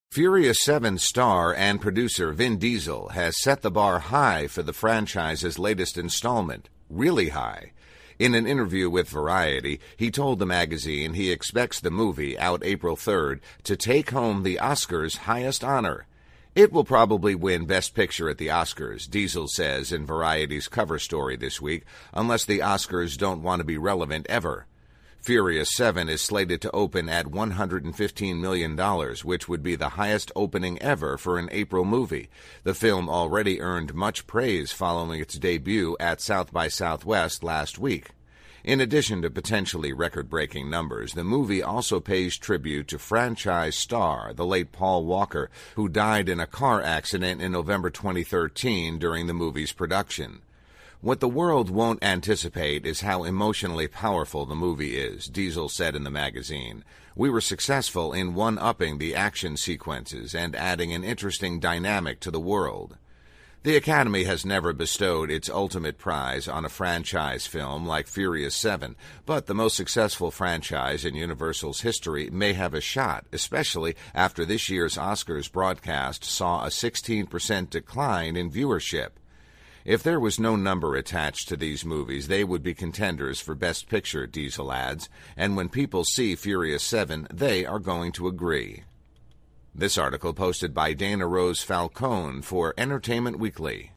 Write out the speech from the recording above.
Furious 7 star and producer Vin Diesel has set the bar high for the franchise's latest installment, really high. In an interview with Variety, he told the magazine he expects the movie, out April 3rd, to take home the Oscars' highest honor. It will probably win Best Picture at the Oscars, Diesel says in Variety's cover story this week, unless the Oscars don't want to be relevant ever. Furious 7 is slated to open at $115 million, which would be the highest opening ever for an April movie. The film already earned much praise following its debut at South by Southwest last week. In addition to potentially record-breaking numbers, the movie also pays tribute to franchise star, the late Paul Walker, who died in a car accident in November 2013 during the movie's production. What the world won't anticipate is how emotionally powerful the movie is, Diesel said in the magazine. We were successful in one-upping the action sequences and adding an interesting dynamic to the world. The Academy has never bestowed its ultimate prize on a franchise film like Furious 7, but the most successful franchise in Universal's history may have a shot, especially after this year's Oscars broadcast saw a 16% decline in viewership. If there was no number attached to these movies, they would be contenders for Best Picture, Diesel adds, and when people see Furious 7, they are going to agree. This article posted by Dana Rose Falcone for Entertainment Weekly.